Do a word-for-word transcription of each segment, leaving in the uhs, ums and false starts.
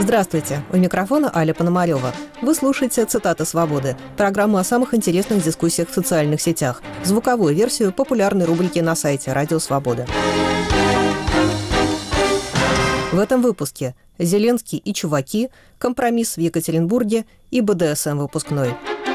Здравствуйте! У микрофона Аля Пономарева. Вы слушаете «Цитаты свободы» – программу о самых интересных дискуссиях в социальных сетях, звуковую версию популярной рубрики на сайте «Радио Свобода». В этом выпуске Зеленский и чуваки, компромисс в Екатеринбурге и бэ дэ эс эм выпускной.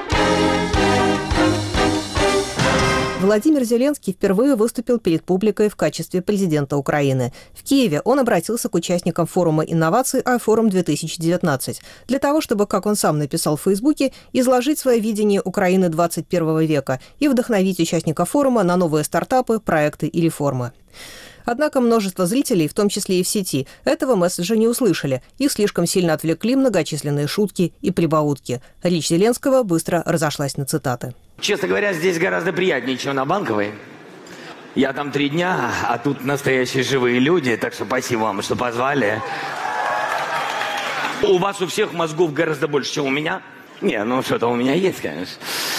Владимир Зеленский впервые выступил перед публикой в качестве президента Украины. В Киеве он обратился к участникам форума инноваций iForum-две тысячи девятнадцать для того, чтобы, как он сам написал в Фейсбуке, изложить свое видение Украины двадцать первого века и вдохновить участников форума на новые стартапы, проекты и реформы. Однако множество зрителей, в том числе и в сети, этого месседжа не услышали. Их слишком сильно отвлекли многочисленные шутки и прибаутки. Речь Зеленского быстро разошлась на цитаты. Честно говоря, здесь гораздо приятнее, чем на Банковой. Я там три дня, а тут настоящие живые люди, так что спасибо вам, что позвали. У вас у всех мозгов гораздо больше, чем у меня. Не, ну что-то у меня есть, конечно.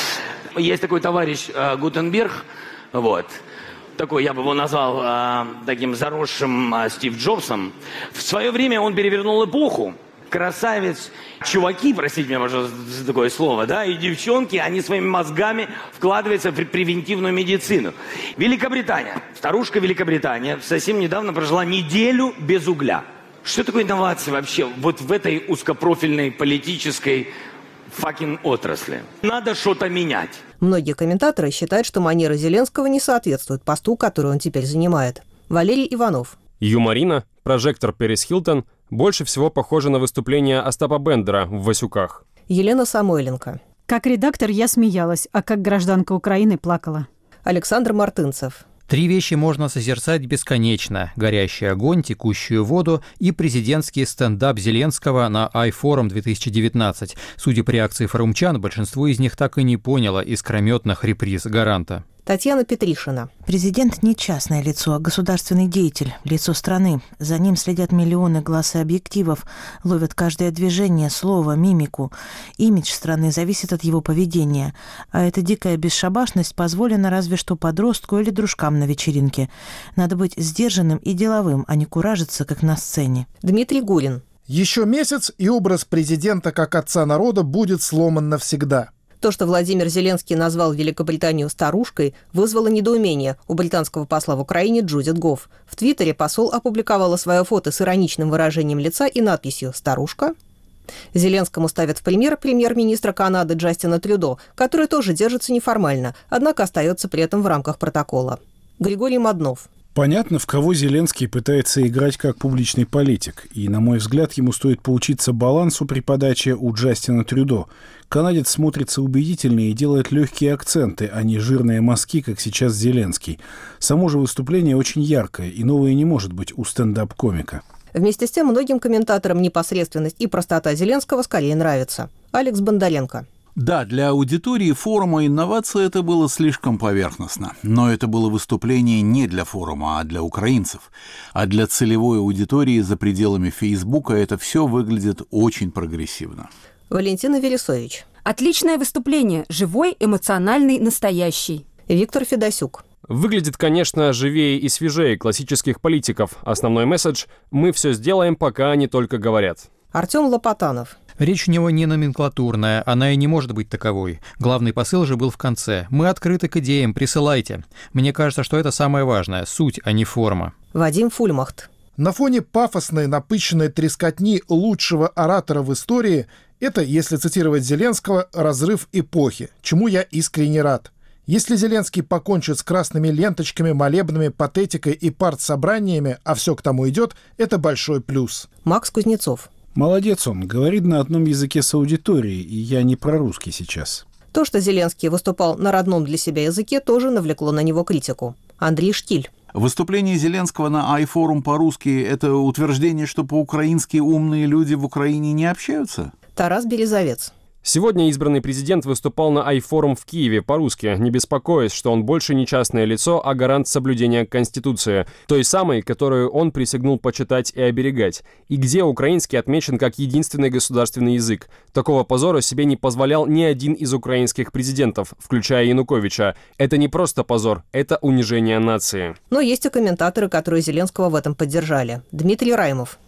Есть такой товарищ э, Гутенберг, вот. Такой, я бы его назвал э, таким заросшим э, Стив Джобсом. В свое время он перевернул эпоху. Красавец. Чуваки, простите меня, пожалуйста, за такое слово, да, и девчонки, они своими мозгами вкладываются в превентивную медицину. Великобритания. Старушка Великобритания совсем недавно прожила неделю без угля. Что такое инновации вообще вот в этой узкопрофильной политической факин отрасли? Надо что-то менять. Многие комментаторы считают, что манера Зеленского не соответствует посту, который он теперь занимает. Валерий Иванов. Юморина, прожектор Пэрис Хилтон больше всего похоже на выступление Остапа Бендера в «Васюках». Елена Самойленко. Как редактор я смеялась, а как гражданка Украины плакала. Александр Мартынцев. Три вещи можно созерцать бесконечно: горящий огонь, текущую воду и президентский стендап Зеленского на iForum-две тысячи девятнадцать. Судя по реакции форумчан, большинство из них так и не поняло искрометных реприз «Гаранта». Татьяна Петришина. Президент не частное лицо, а государственный деятель, лицо страны. За ним следят миллионы глаз и объективов, ловят каждое движение, слово, мимику. Имидж страны зависит от его поведения. А эта дикая бесшабашность позволена разве что подростку или дружкам на вечеринке. Надо быть сдержанным и деловым, а не куражиться, как на сцене. Дмитрий Гурин. Еще месяц, и образ президента как отца народа будет сломан навсегда. То, что Владимир Зеленский назвал Великобританию старушкой, вызвало недоумение у британского посла в Украине Джудит Гофф. В Твиттере посол опубликовала свое фото с ироничным выражением лица и надписью «Старушка?». Зеленскому ставят в пример премьер-министра Канады Джастина Трюдо, который тоже держится неформально, однако остается при этом в рамках протокола. Григорий Моднов. Понятно, в кого Зеленский пытается играть как публичный политик. И, на мой взгляд, ему стоит поучиться балансу при подаче у Джастина Трюдо. Канадец смотрится убедительнее и делает легкие акценты, а не жирные мазки, как сейчас Зеленский. Само же выступление очень яркое, и новое не может быть у стендап-комика. Вместе с тем, многим комментаторам непосредственность и простота Зеленского скорее нравится. Алекс Бондаренко. Да, для аудитории форума инновации это было слишком поверхностно. Но это было выступление не для форума, а для украинцев. А для целевой аудитории за пределами Фейсбука это все выглядит очень прогрессивно. Валентина Велесович. Отличное выступление. Живой, эмоциональный, настоящий. Виктор Федосюк. Выглядит, конечно, живее и свежее классических политиков. Основной месседж – мы все сделаем, пока они только говорят. Артем Лопатанов. Речь у него не номенклатурная, она и не может быть таковой. Главный посыл же был в конце. Мы открыты к идеям, присылайте. Мне кажется, что это самое важное – суть, а не форма. Вадим Фульмахт. На фоне пафосной, напыщенной трескотни лучшего оратора в истории это, если цитировать Зеленского, разрыв эпохи, чему я искренне рад. Если Зеленский покончит с красными ленточками, молебнами, патетикой и партсобраниями, а все к тому идет, это большой плюс. Макс Кузнецов. Молодец он, говорит на одном языке с аудиторией, и я не про русский сейчас. То, что Зеленский выступал на родном для себя языке, тоже навлекло на него критику. Андрей Штиль. Выступление Зеленского на iForum по-русски – это утверждение, что по-украински умные люди в Украине не общаются? Тарас Березовец. Сегодня избранный президент выступал на iForum в Киеве по-русски, не беспокоясь, что он больше не частное лицо, а гарант соблюдения Конституции, той самой, которую он присягнул почитать и оберегать, и где украинский отмечен как единственный государственный язык. Такого позора себе не позволял ни один из украинских президентов, включая Януковича. Это не просто позор, это унижение нации. Но есть и комментаторы, которые Зеленского в этом поддержали. Дмитрий Раймов.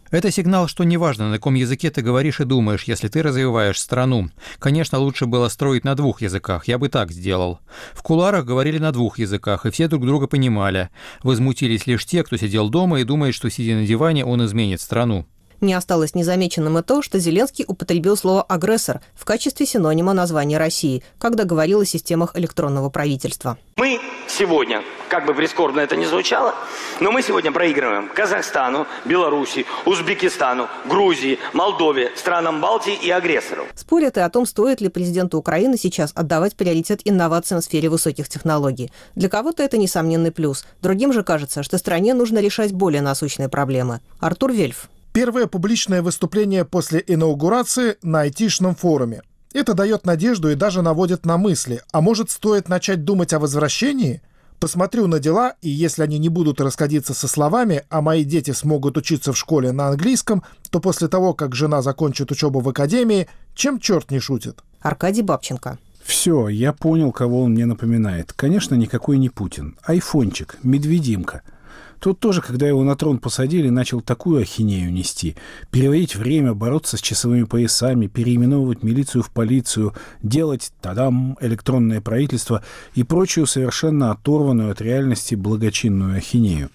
Это сигнал, что неважно, на каком языке ты говоришь и думаешь, если ты развиваешь страну. Конечно, лучше было строить на двух языках, я бы так сделал. В кулуарах говорили на двух языках, и все друг друга понимали. Возмутились лишь те, кто сидел дома и думает, что, сидя на диване, он изменит страну. Не осталось незамеченным и то, что Зеленский употребил слово «агрессор» в качестве синонима названия России, когда говорил о системах электронного правительства. Мы сегодня, как бы прискорбно это ни звучало, но мы сегодня проигрываем Казахстану, Беларуси, Узбекистану, Грузии, Молдове, странам Балтии и агрессору. Спорят и о том, стоит ли президенту Украины сейчас отдавать приоритет инновациям в сфере высоких технологий. Для кого-то это несомненный плюс. Другим же кажется, что стране нужно решать более насущные проблемы. Артур Вельф. Первое публичное выступление после инаугурации на айтишном форуме. Это дает надежду и даже наводит на мысли. А может, стоит начать думать о возвращении? Посмотрю на дела, и если они не будут расходиться со словами, а мои дети смогут учиться в школе на английском, то после того, как жена закончит учебу в академии, чем черт не шутит? Аркадий Бабченко. Все, я понял, кого он мне напоминает. Конечно, никакой не Путин. Айфончик, медведимка. Тот тоже, когда его на трон посадили, начал такую ахинею нести. Переводить время, бороться с часовыми поясами, переименовывать милицию в полицию, делать, тадам, электронное правительство и прочую совершенно оторванную от реальности благочинную ахинею.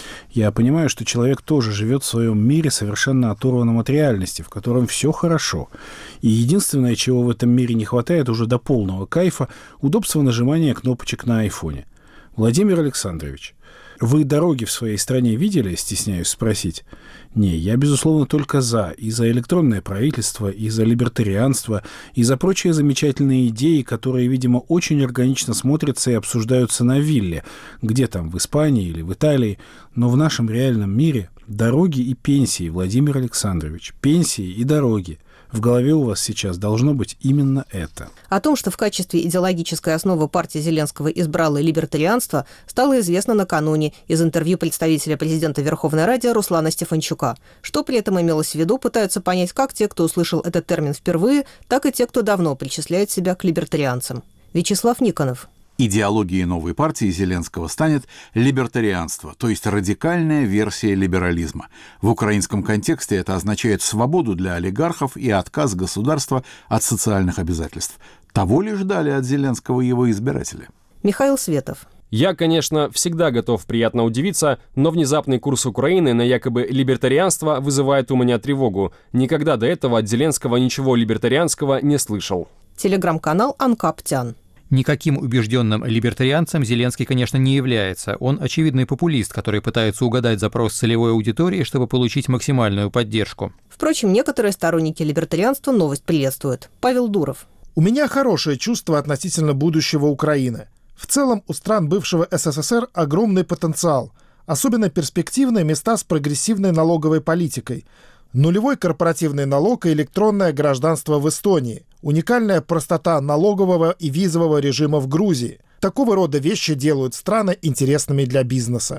Я понимаю, что человек тоже живет в своем мире, совершенно оторванном от реальности, в котором все хорошо. И единственное, чего в этом мире не хватает уже до полного кайфа, удобства нажимания кнопочек на айфоне. Владимир Александрович, вы дороги в своей стране видели, стесняюсь спросить? Не, я, безусловно, только за. И за электронное правительство, и за либертарианство, и за прочие замечательные идеи, которые, видимо, очень органично смотрятся и обсуждаются на вилле, где там, в Испании или в Италии. Но в нашем реальном мире дороги и пенсии, Владимир Александрович, пенсии и дороги. В голове у вас сейчас должно быть именно это. О том, что в качестве идеологической основы партия Зеленского избрала либертарианство, стало известно накануне из интервью представителя президента Верховной Рады Руслана Стефанчука. Что при этом имелось в виду, пытаются понять как те, кто услышал этот термин впервые, так и те, кто давно причисляет себя к либертарианцам. Вячеслав Никонов. Идеологией новой партии Зеленского станет либертарианство, то есть радикальная версия либерализма. В украинском контексте это означает свободу для олигархов и отказ государства от социальных обязательств. Того ли ждали от Зеленского его избиратели? Михаил Светов. Я, конечно, всегда готов приятно удивиться, но внезапный курс Украины на якобы либертарианство вызывает у меня тревогу. Никогда до этого от Зеленского ничего либертарианского не слышал. Телеграм-канал Анкаптян. Никаким убежденным либертарианцем Зеленский, конечно, не является. Он очевидный популист, который пытается угадать запрос целевой аудитории, чтобы получить максимальную поддержку. Впрочем, некоторые сторонники либертарианства новость приветствуют. Павел Дуров. У меня хорошее чувство относительно будущего Украины. В целом, у стран бывшего СССР огромный потенциал. Особенно перспективные места с прогрессивной налоговой политикой. Нулевой корпоративный налог и электронное гражданство в Эстонии. Уникальная простота налогового и визового режима в Грузии. Такого рода вещи делают страны интересными для бизнеса.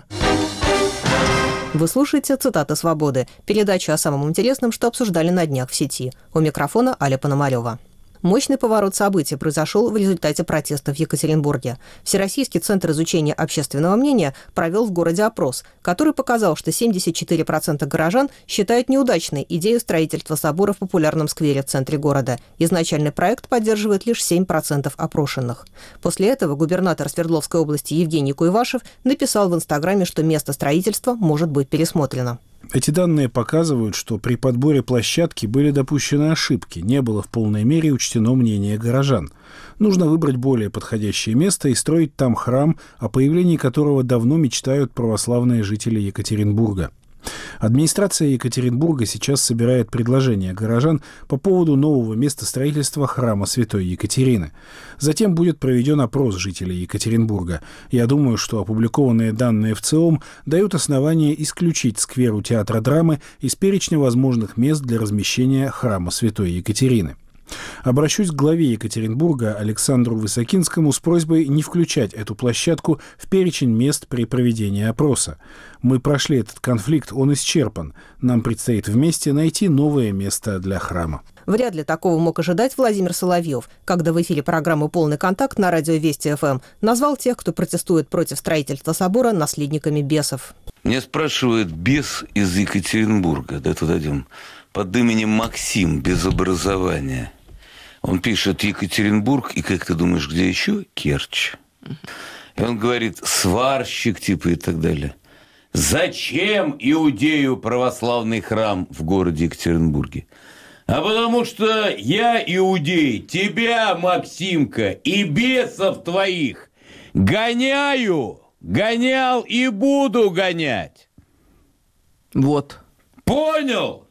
Вы слушаете «Цитаты свободы», передачу о самом интересном, что обсуждали на днях в сети. У микрофона Аля Пономарёва. Мощный поворот событий произошел в результате протеста в Екатеринбурге. Всероссийский центр изучения общественного мнения провел в городе опрос, который показал, что семьдесят четыре процента горожан считают неудачной идею строительства собора в популярном сквере в центре города. Изначальный проект поддерживает лишь семь процентов опрошенных. После этого губернатор Свердловской области Евгений Куйвашев написал в Инстаграме, что место строительства может быть пересмотрено. Эти данные показывают, что при подборе площадки были допущены ошибки, не было в полной мере учтено мнение горожан. Нужно выбрать более подходящее место и строить там храм, о появлении которого давно мечтают православные жители Екатеринбурга. Администрация Екатеринбурга сейчас собирает предложения горожан по поводу нового места строительства храма Святой Екатерины. Затем будет проведен опрос жителей Екатеринбурга. Я думаю, что опубликованные данные в ЦИОМ дают основание исключить сквер у Театра драмы из перечня возможных мест для размещения храма Святой Екатерины. Обращусь к главе Екатеринбурга Александру Высокинскому с просьбой не включать эту площадку в перечень мест при проведении опроса. Мы прошли этот конфликт, он исчерпан. Нам предстоит вместе найти новое место для храма. Вряд ли такого мог ожидать Владимир Соловьев, когда в эфире программы «Полный контакт» на радио Вести ФМ назвал тех, кто протестует против строительства собора, наследниками бесов. Меня спрашивает бес из Екатеринбурга, да, тут один, под именем Максим, без образования. Он пишет Екатеринбург, и как ты думаешь, где еще? Керчь. И он говорит, сварщик, типа, и так далее. Зачем иудею православный храм в городе Екатеринбурге? А потому что я, иудей, тебя, Максимка, и бесов твоих гоняю, гонял и буду гонять. Вот. Понял?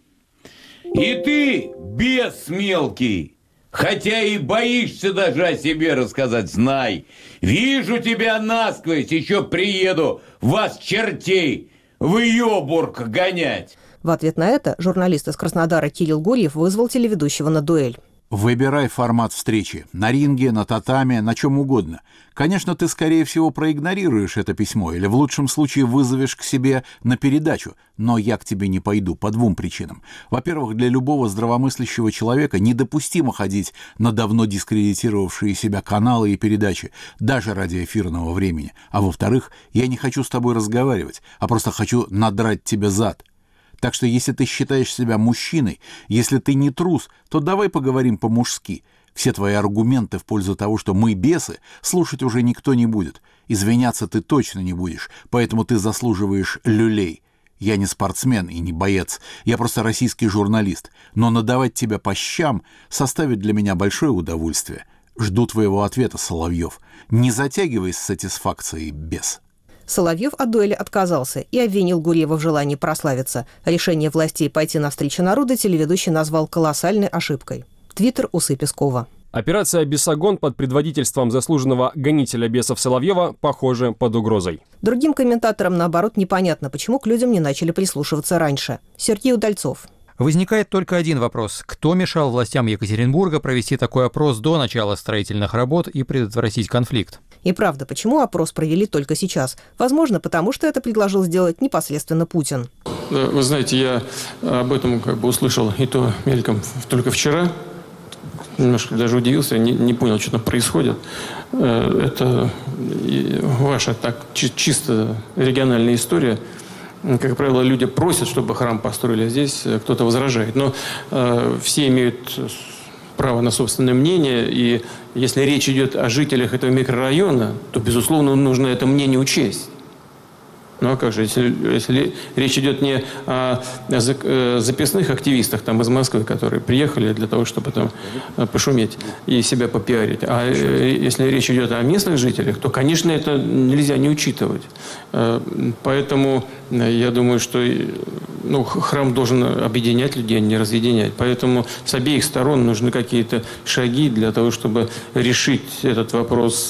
И ты, бес мелкий, хотя и боишься даже о себе рассказать, знай, вижу тебя насквозь, еще приеду вас, чертей, в Йобург гонять. В ответ на это журналист из Краснодара Кирилл Гурьев вызвал телеведущего на дуэль. Выбирай формат встречи. На ринге, на татаме, на чем угодно. Конечно, ты, скорее всего, проигнорируешь это письмо или в лучшем случае вызовешь к себе на передачу, но я к тебе не пойду по двум причинам. Во-первых, для любого здравомыслящего человека недопустимо ходить на давно дискредитировавшие себя каналы и передачи, даже ради эфирного времени. А во-вторых, я не хочу с тобой разговаривать, а просто хочу надрать тебе зад. Так что если ты считаешь себя мужчиной, если ты не трус, то давай поговорим по-мужски. Все твои аргументы в пользу того, что мы бесы, слушать уже никто не будет. Извиняться ты точно не будешь, поэтому ты заслуживаешь люлей. Я не спортсмен и не боец, я просто российский журналист, но надавать тебя по щам составит для меня большое удовольствие. Жду твоего ответа, Соловьев. Не затягивай с сатисфакцией, бес. Соловьев от дуэли отказался и обвинил Гурьева в желании прославиться. Решение властей пойти навстречу народу телеведущий назвал колоссальной ошибкой. Твиттер Усы Пескова. Операция «Бесогон» под предводительством заслуженного гонителя бесов Соловьева, похоже, под угрозой. Другим комментаторам, наоборот, непонятно, почему к людям не начали прислушиваться раньше. Сергей Удальцов. Возникает только один вопрос. Кто мешал властям Екатеринбурга провести такой опрос до начала строительных работ и предотвратить конфликт? И правда, почему опрос провели только сейчас? Возможно, потому что это предложил сделать непосредственно Путин. Вы знаете, я об этом как бы услышал и то мельком только вчера. Немножко даже удивился, не, не понял, что там происходит. Это ваша так чисто региональная история. Как правило, люди просят, чтобы храм построили, а здесь кто-то возражает. Но э, все имеют право на собственное мнение, и если речь идет о жителях этого микрорайона, то, безусловно, нужно это мнение учесть. Ну а как же, если, если речь идет не о записных активистах там, из Москвы, которые приехали для того, чтобы там пошуметь и себя попиарить, а если речь идет о местных жителях, то, конечно, это нельзя не учитывать. Поэтому я думаю, что ну, храм должен объединять людей, а не разъединять. Поэтому с обеих сторон нужны какие-то шаги для того, чтобы решить этот вопрос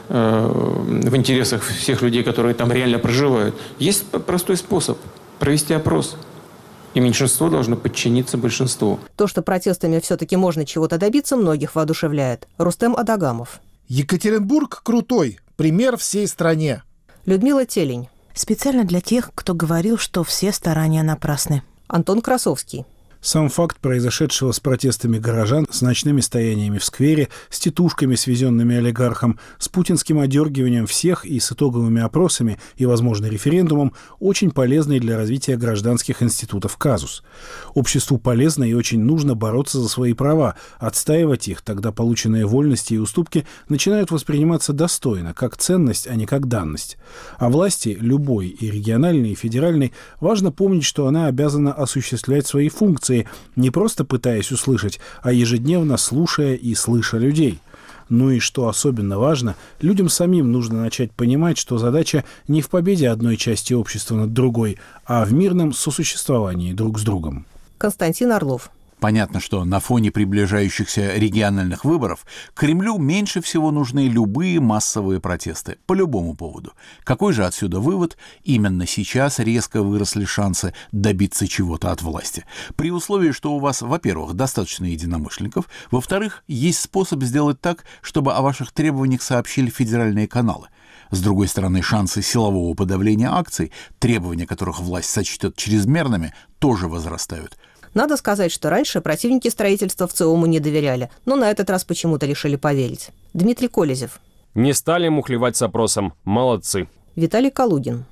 в интересах всех людей, которые там реально проживают. Есть простой способ – провести опрос. И меньшинство должно подчиниться большинству. То, что протестами все-таки можно чего-то добиться, многих воодушевляет. Рустем Адагамов. Екатеринбург крутой. Пример всей стране. Людмила Телень. Специально для тех, кто говорил, что все старания напрасны. Антон Красовский. Сам факт произошедшего с протестами горожан, с ночными стояниями в сквере, с тетушками, свезенными олигархом, с путинским одергиванием всех и с итоговыми опросами и, возможно, референдумом, очень полезный для развития гражданских институтов казус. Обществу полезно и очень нужно бороться за свои права, отстаивать их, тогда полученные вольности и уступки начинают восприниматься достойно, как ценность, а не как данность. А власти, любой, и региональной, и федеральной, важно помнить, что она обязана осуществлять свои функции, не просто пытаясь услышать, а ежедневно слушая и слыша людей. Ну и что особенно важно, людям самим нужно начать понимать, что задача не в победе одной части общества над другой, а в мирном сосуществовании друг с другом. Константин Орлов. Понятно, что на фоне приближающихся региональных выборов Кремлю меньше всего нужны любые массовые протесты по любому поводу. Какой же отсюда вывод? Именно сейчас резко выросли шансы добиться чего-то от власти. При условии, что у вас, во-первых, достаточно единомышленников, во-вторых, есть способ сделать так, чтобы о ваших требованиях сообщили федеральные каналы. С другой стороны, шансы силового подавления акций, требования которых власть сочтет чрезмерными, тоже возрастают. Надо сказать, что раньше противники строительства в ЦИОМу не доверяли, но на этот раз почему-то решили поверить. Дмитрий Колезев. Не стали мухлевать с опросом. Молодцы. Виталий Калугин.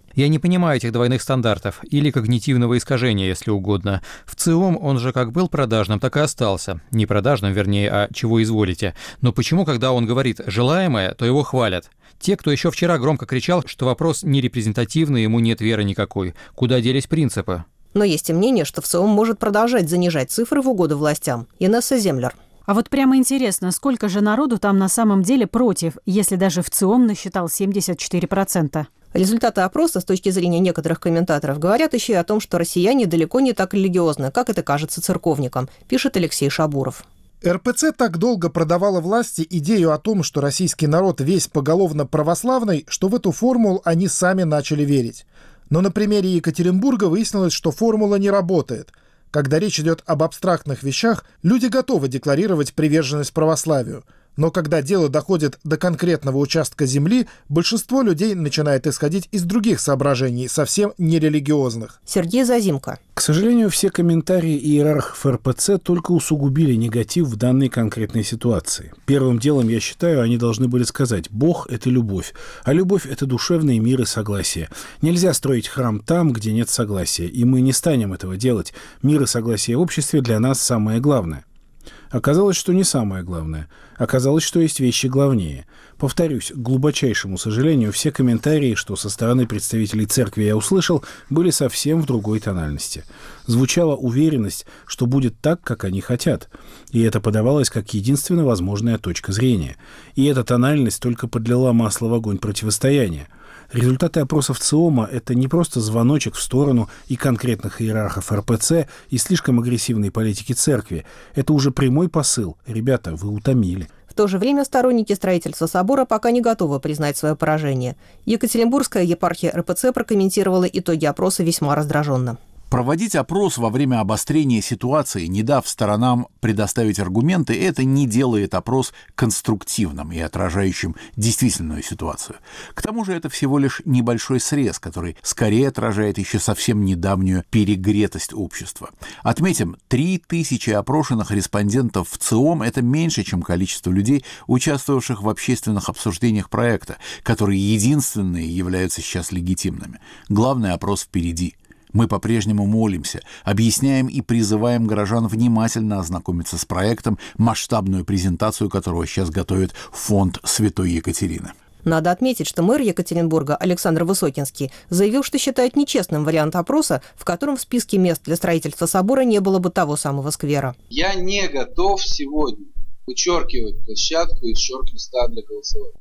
Я не понимаю этих двойных стандартов, или когнитивного искажения, если угодно. В ЦИОМ он же как был продажным, так и остался. Не продажным, вернее, а чего изволите. Но почему, когда он говорит «желаемое», то его хвалят? Те, кто еще вчера громко кричал, что вопрос нерепрезентативный, ему нет веры никакой. Куда делись принципы? Но есть и мнение, что ВЦИОМ может продолжать занижать цифры в угоду властям. Инесса Землер. А вот прямо интересно, сколько же народу там на самом деле против, если даже ВЦИОМ насчитал семьдесят четыре процента? Результаты опроса, с точки зрения некоторых комментаторов, говорят еще и о том, что россияне далеко не так религиозны, как это кажется церковникам, пишет Алексей Шабуров. эр пэ цэ так долго продавала власти идею о том, что российский народ весь поголовно православный, что в эту формулу они сами начали верить. Но на примере Екатеринбурга выяснилось, что формула не работает. Когда речь идет об абстрактных вещах, люди готовы декларировать приверженность православию. Но когда дело доходит до конкретного участка земли, большинство людей начинает исходить из других соображений, совсем нерелигиозных. Сергей Зазимко. К сожалению, все комментарии иерархов эр пэ цэ только усугубили негатив в данной конкретной ситуации. Первым делом, я считаю, они должны были сказать: «Бог – это любовь, а любовь – это душевный мир и согласие. Нельзя строить храм там, где нет согласия, и мы не станем этого делать. Мир и согласие в обществе для нас самое главное». Оказалось, что не самое главное. Оказалось, что есть вещи главнее. Повторюсь, к глубочайшему сожалению, все комментарии, что со стороны представителей церкви я услышал, были совсем в другой тональности. Звучала уверенность, что будет так, как они хотят. И это подавалось как единственно возможная точка зрения. И эта тональность только подлила масло в огонь противостояния. Результаты опросов ЦИОМа – это не просто звоночек в сторону и конкретных иерархов эр пэ цэ, и слишком агрессивной политики церкви. Это уже прямой посыл. Ребята, вы утомили. В то же время сторонники строительства собора пока не готовы признать свое поражение. Екатеринбургская епархия эр пэ цэ прокомментировала итоги опроса весьма раздраженно. Проводить опрос во время обострения ситуации, не дав сторонам предоставить аргументы, это не делает опрос конструктивным и отражающим действительную ситуацию. К тому же это всего лишь небольшой срез, который скорее отражает еще совсем недавнюю перегретость общества. Отметим, три тысячи опрошенных респондентов в ЦИОМ – это меньше, чем количество людей, участвовавших в общественных обсуждениях проекта, которые единственные являются сейчас легитимными. Главный опрос впереди. Мы по-прежнему молимся, объясняем и призываем горожан внимательно ознакомиться с проектом, масштабную презентацию которого сейчас готовит фонд Святой Екатерины. Надо отметить, что мэр Екатеринбурга Александр Высокинский заявил, что считает нечестным вариант опроса, в котором в списке мест для строительства собора не было бы того самого сквера. Я не готов сегодня вычеркивать площадку из шорт-листа для голосования.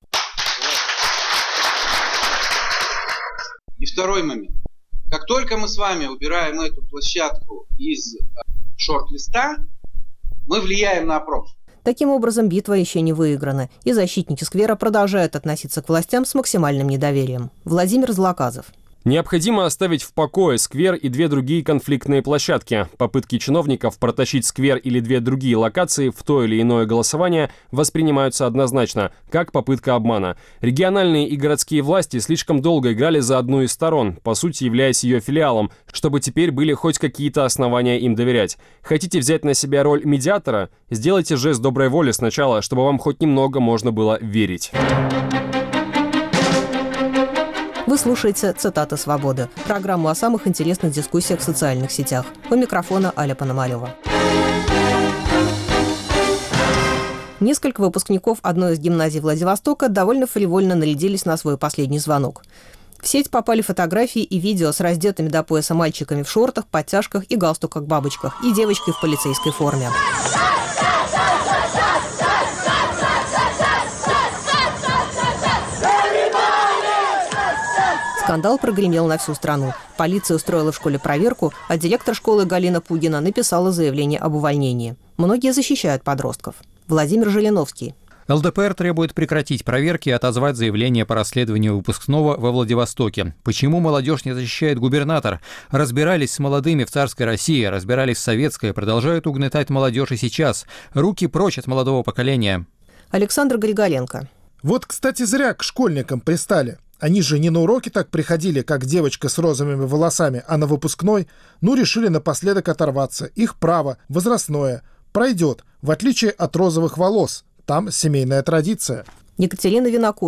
И второй момент. Как только мы с вами убираем эту площадку из шорт-листа, мы влияем на опрос. Таким образом, битва еще не выиграна, и защитники сквера продолжают относиться к властям с максимальным недоверием. Владимир Злоказов. Необходимо оставить в покое сквер и две другие конфликтные площадки. Попытки чиновников протащить сквер или две другие локации в то или иное голосование воспринимаются однозначно, как попытка обмана. Региональные и городские власти слишком долго играли за одну из сторон, по сути являясь ее филиалом, чтобы теперь были хоть какие-то основания им доверять. Хотите взять на себя роль медиатора? Сделайте жест доброй воли сначала, чтобы вам хоть немного можно было верить. Вы слушаете «Цитаты свободы» – программу о самых интересных дискуссиях в социальных сетях. У микрофона Аля Пономарёва. Несколько выпускников одной из гимназий Владивостока довольно фривольно нарядились на свой последний звонок. В сеть попали фотографии и видео с раздетыми до пояса мальчиками в шортах, подтяжках и галстуках-бабочках и девочкой в полицейской форме. Скандал прогремел на всю страну. Полиция устроила в школе проверку, а директор школы Галина Пугина написала заявление об увольнении. Многие защищают подростков. Владимир Жириновский. эл дэ пэ эр требует прекратить проверки и отозвать заявление по расследованию выпускного во Владивостоке. Почему молодежь не защищает губернатор? Разбирались с молодыми в царской России, разбирались в советской, продолжают угнетать молодежь и сейчас. Руки прочь от молодого поколения. Александр Григоренко. Вот, кстати, зря к школьникам пристали. Они же не на уроки так приходили, как девочка с розовыми волосами, а на выпускной. Ну, решили напоследок оторваться. Их право, возрастное. Пройдет, в отличие от розовых волос. Там семейная традиция. Екатерина Винокурова.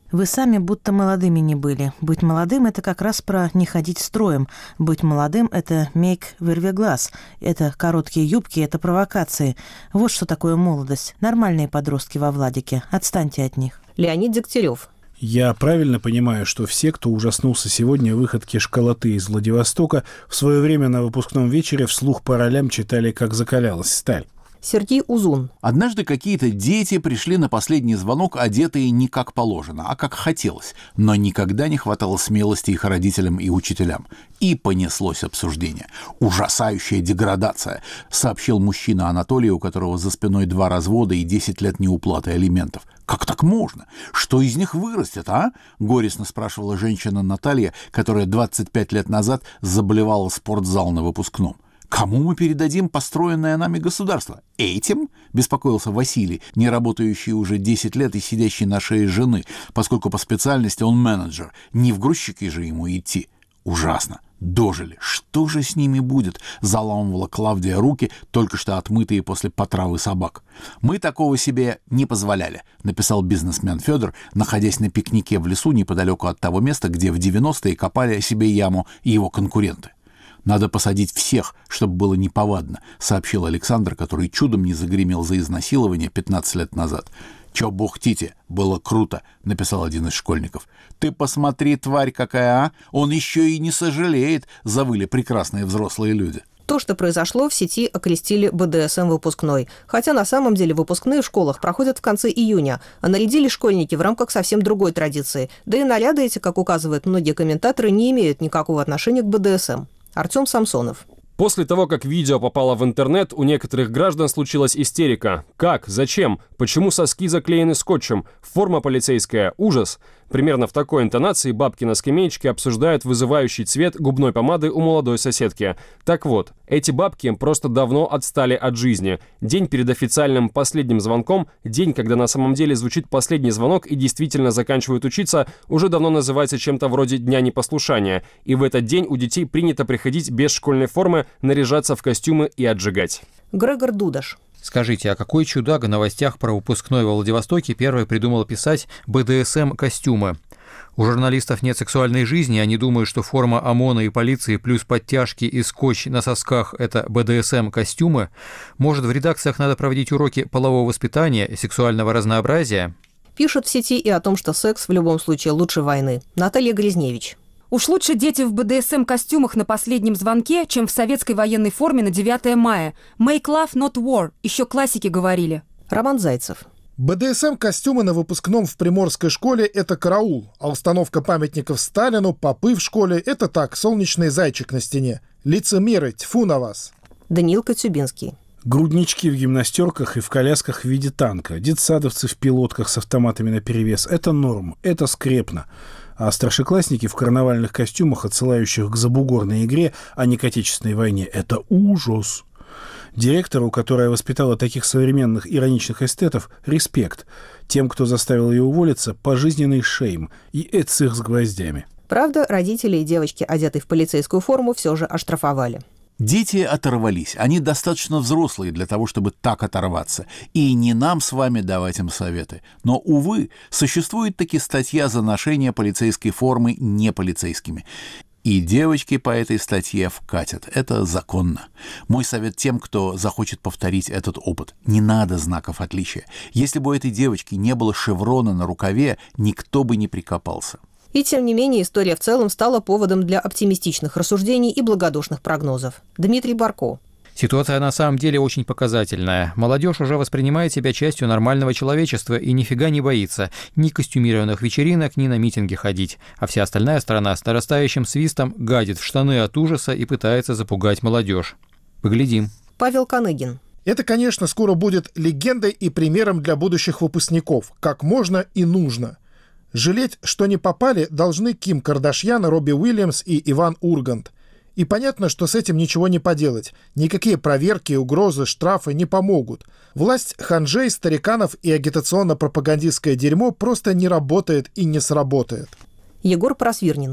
Вы сами будто молодыми не были. Быть молодым – это как раз про не ходить строем. Быть молодым – это make вырви глаз. Это короткие юбки, это провокации. Вот что такое молодость. Нормальные подростки во Владике. Отстаньте от них. Леонид Дегтярев. Я правильно понимаю, что все, кто ужаснулся сегодня выходке школоты из Владивостока, в свое время на выпускном вечере вслух по ролям читали, как закалялась сталь? Сергей Узун. Однажды какие-то дети пришли на последний звонок, одетые не как положено, а как хотелось, но никогда не хватало смелости их родителям и учителям. И понеслось обсуждение. «Ужасающая деградация», — сообщил мужчина Анатолий, у которого за спиной два развода и десять лет неуплаты алиментов. «Как так можно? Что из них вырастет, а?» — горестно спрашивала женщина Наталья, которая двадцать пять лет назад заблевала спортзал на выпускном. «Кому мы передадим построенное нами государство? Этим?» — беспокоился Василий, не работающий уже десять лет и сидящий на шее жены, поскольку по специальности он менеджер. Не в грузчики же ему идти. Ужасно. Дожили. Что же с ними будет? Заламывала Клавдия руки, только что отмытые после потравы собак. «Мы такого себе не позволяли», — написал бизнесмен Федор, находясь на пикнике в лесу неподалеку от того места, где в девяностые копали себе яму и его конкуренты. «Надо посадить всех, чтобы было неповадно», — сообщил Александр, который чудом не загремел за изнасилование пятнадцать лет назад. «Чё бухтите? Было круто», — написал один из школьников. «Ты посмотри, тварь какая, а! Он еще и не сожалеет», — завыли прекрасные взрослые люди. То, что произошло, в сети окрестили бэ дэ эс эм выпускной. Хотя на самом деле выпускные в школах проходят в конце июня, а нарядились школьники в рамках совсем другой традиции. Да и наряды эти, как указывают многие комментаторы, не имеют никакого отношения к бэ дэ эс эм. Артем Самсонов. После того, как видео попало в интернет, у некоторых граждан случилась истерика. Как? Зачем? Почему соски заклеены скотчем? Форма полицейская. Ужас. Примерно в такой интонации бабки на скамеечке обсуждают вызывающий цвет губной помады у молодой соседки. Так вот, эти бабки просто давно отстали от жизни. День перед официальным последним звонком, день, когда на самом деле звучит последний звонок и действительно заканчивают учиться, уже давно называется чем-то вроде Дня непослушания. И в этот день у детей принято приходить без школьной формы, наряжаться в костюмы и отжигать. Грегор Дудаш. Скажите, а какой чудак в новостях про выпускной во Владивостоке первый придумал писать бэ дэ эс эм-костюмы? У журналистов нет сексуальной жизни, они думают, что форма ОМОНа и полиции плюс подтяжки и скотч на сосках – это бэ дэ эс эм-костюмы? Может, в редакциях надо проводить уроки полового воспитания и сексуального разнообразия? Пишут в сети и о том, что секс в любом случае лучше войны. Наталья Гризневич. Уж лучше дети в бэ дэ эс эм-костюмах на последнем звонке, чем в советской военной форме на девятое мая. «Make love, not war» – еще классики говорили. Роман Зайцев. бэ дэ эс эм-костюмы на выпускном в приморской школе – это караул, а установка памятников Сталину, попы в школе – это так, солнечный зайчик на стене. Лицемеры, тьфу на вас. Даниил Коцюбинский. Груднички в гимнастерках и в колясках в виде танка, детсадовцы в пилотках с автоматами наперевес – это норм, это скрепно. А старшеклассники в карнавальных костюмах, отсылающих к забугорной игре, а не к отечественной войне, это ужас. Директору, которая воспитала таких современных ироничных эстетов, респект. Тем, кто заставил ее уволиться, пожизненный шейм и эцих с гвоздями. Правда, родители и девочки, одетые в полицейскую форму, все же оштрафовали. Дети оторвались. Они достаточно взрослые для того, чтобы так оторваться. И не нам с вами давать им советы. Но, увы, существует таки статья за ношение полицейской формы неполицейскими. И девочки по этой статье вкатят. Это законно. Мой совет тем, кто захочет повторить этот опыт. Не надо знаков отличия. Если бы у этой девочки не было шеврона на рукаве, никто бы не прикопался. И тем не менее история в целом стала поводом для оптимистичных рассуждений и благодушных прогнозов. Дмитрий Барко. Ситуация на самом деле очень показательная. Молодежь уже воспринимает себя частью нормального человечества и нифига не боится ни костюмированных вечеринок, ни на митинги ходить. А вся остальная страна с нарастающим свистом гадит в штаны от ужаса и пытается запугать молодежь. Поглядим. Павел Коныгин. Это, конечно, скоро будет легендой и примером для будущих выпускников, как можно и нужно. Жалеть, что не попали, должны Ким Кардашьян, Робби Уильямс и Иван Ургант. И понятно, что с этим ничего не поделать. Никакие проверки, угрозы, штрафы не помогут. Власть ханжей, стариканов и агитационно-пропагандистское дерьмо просто не работает и не сработает. Егор Просвирнин.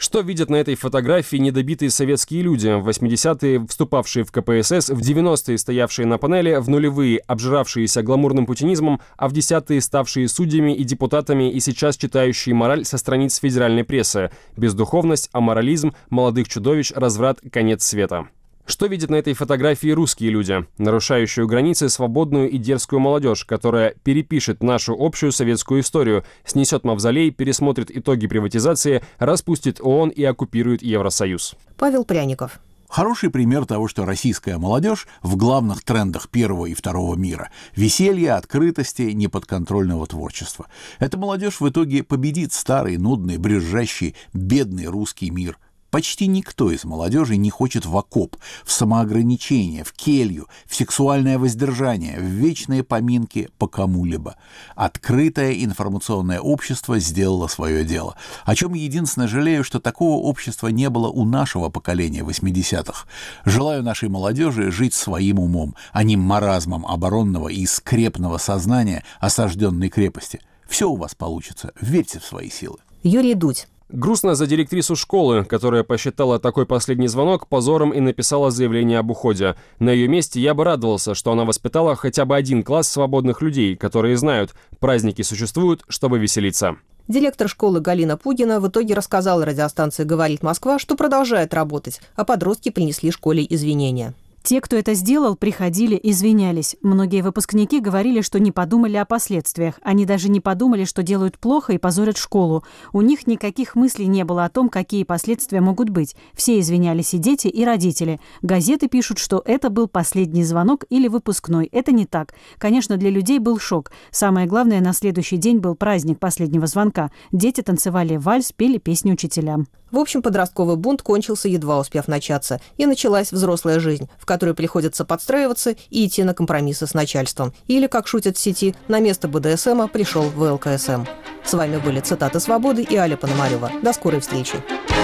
Что видят на этой фотографии недобитые советские люди, в восьмидесятые вступавшие в ка пэ эс эс, в девяностые стоявшие на панели, в нулевые обжиравшиеся гламурным путинизмом, а в десятые ставшие судьями и депутатами и сейчас читающие мораль со страниц федеральной прессы? Бездуховность, аморализм, молодых чудовищ, разврат, конец света. Что видят на этой фотографии русские люди? Нарушающую границы свободную и дерзкую молодежь, которая перепишет нашу общую советскую историю, снесет мавзолей, пересмотрит итоги приватизации, распустит ООН и оккупирует Евросоюз. Павел Пряников. Хороший пример того, что российская молодежь в главных трендах первого и второго мира – веселья, открытости, неподконтрольного творчества. Эта молодежь в итоге победит старый, нудный, брюзжащий, бедный русский мир. Почти никто из молодежи не хочет в окоп, в самоограничение, в келью, в сексуальное воздержание, в вечные поминки по кому-либо. Открытое информационное общество сделало свое дело. О чем единственно жалею, что такого общества не было у нашего поколения восьмидесятых. Желаю нашей молодежи жить своим умом, а не маразмом оборонного и скрепного сознания осажденной крепости. Все у вас получится. Верьте в свои силы. Юрий Дудь. Грустно за директрису школы, которая посчитала такой последний звонок позором и написала заявление об уходе. На ее месте я бы радовался, что она воспитала хотя бы один класс свободных людей, которые знают, праздники существуют, чтобы веселиться. Директор школы Галина Пугина в итоге рассказала радиостанции «Говорит Москва», что продолжает работать, а подростки принесли школе извинения. Те, кто это сделал, приходили, извинялись. Многие выпускники говорили, что не подумали о последствиях. Они даже не подумали, что делают плохо и позорят школу. У них никаких мыслей не было о том, какие последствия могут быть. Все извинялись и дети, и родители. Газеты пишут, что это был последний звонок или выпускной. Это не так. Конечно, для людей был шок. Самое главное, на следующий день был праздник последнего звонка. Дети танцевали вальс, пели песни учителям. В общем, подростковый бунт кончился, едва успев начаться, и началась взрослая жизнь, в которой приходится подстраиваться и идти на компромиссы с начальством. Или, как шутят в сети, на место бэ дэ эс эма пришел вэ эл ка эс эм. С вами были «Цитаты свободы» и Аля Пономарева. До скорой встречи.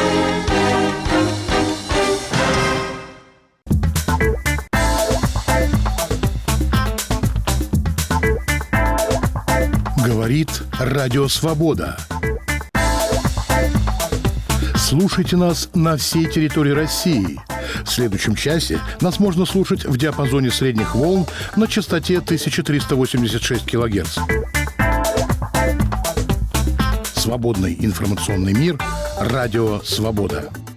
Говорит Радио Свобода. Слушайте нас на всей территории России. В следующем часе нас можно слушать в диапазоне средних волн на частоте тысяча триста восемьдесят шесть килогерц. Свободный информационный мир. Радио Свобода.